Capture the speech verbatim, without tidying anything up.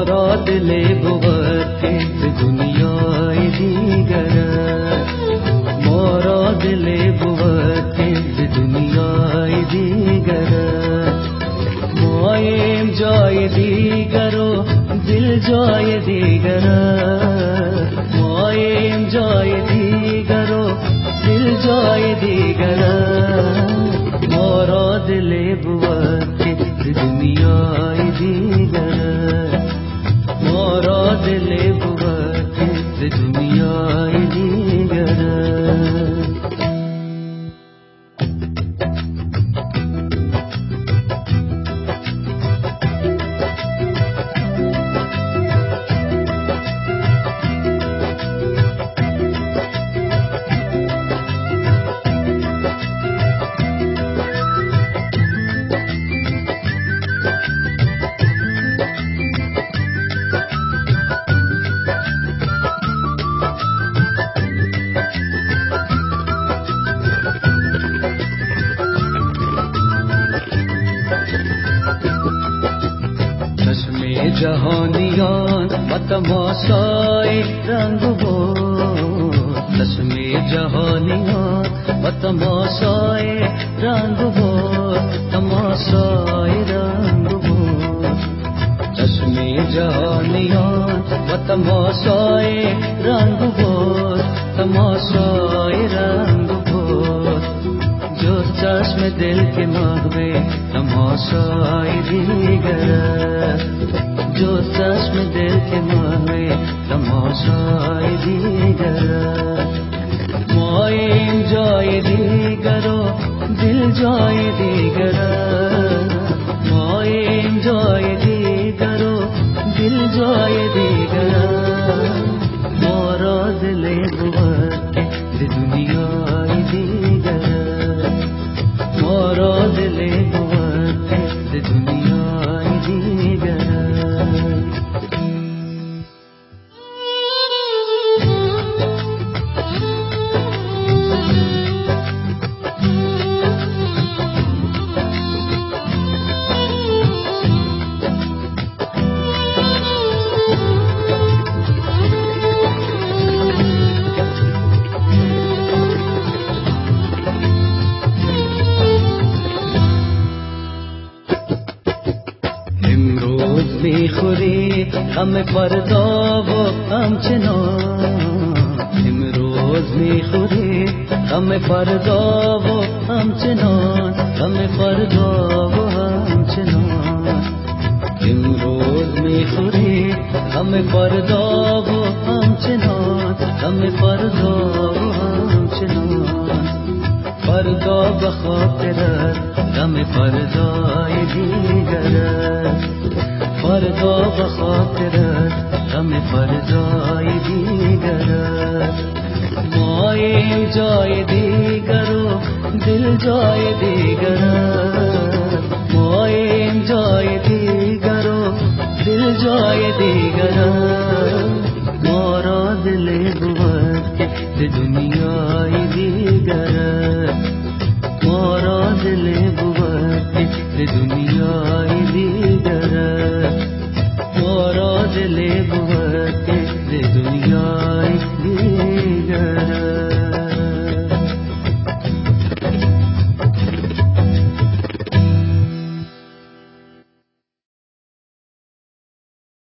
مورا دل بود که دنیای دیگر مورا دل بود که دنیای دیگر مایم جای دیگر و دل جای دیگر مایم جای دیگر و دل جای دیگر مورا دل بود که دنیای دیگر مورا دل بود که دنیای دیگر جهانیان و تماشای رنگ بود چشم جهانیان و تماشای رنگ بود تماشای رنگ بود چشم جهانیان و تماشای رنگ بود تماشای رنگ بود جو چشم دل کے مغبے تماشای دیگر جو چشم دل کے مغبے تماشای دیگر مایم جای دیگر و دل جای دیگر مایم جای دیگر و دل جای دیگر مورا دل بود که دنیای دیگر مورا دل بود که دنیای دیگر میخوری غم فردا و همچنان امروز میخوری غم فردا و همچنان غم فردا و همچنان امروز میخوری غم فردا و همچنان غم فردا و همچنان فردا بخاطرت غم فردای دیگر فردا بخاطرت غم فردای دیگر مایم جای دیگر و دل جای دیگر مایم جای دیگر و دل جای دیگر مورا دل بود که دنیای دیگر مورا دل بود که دنیای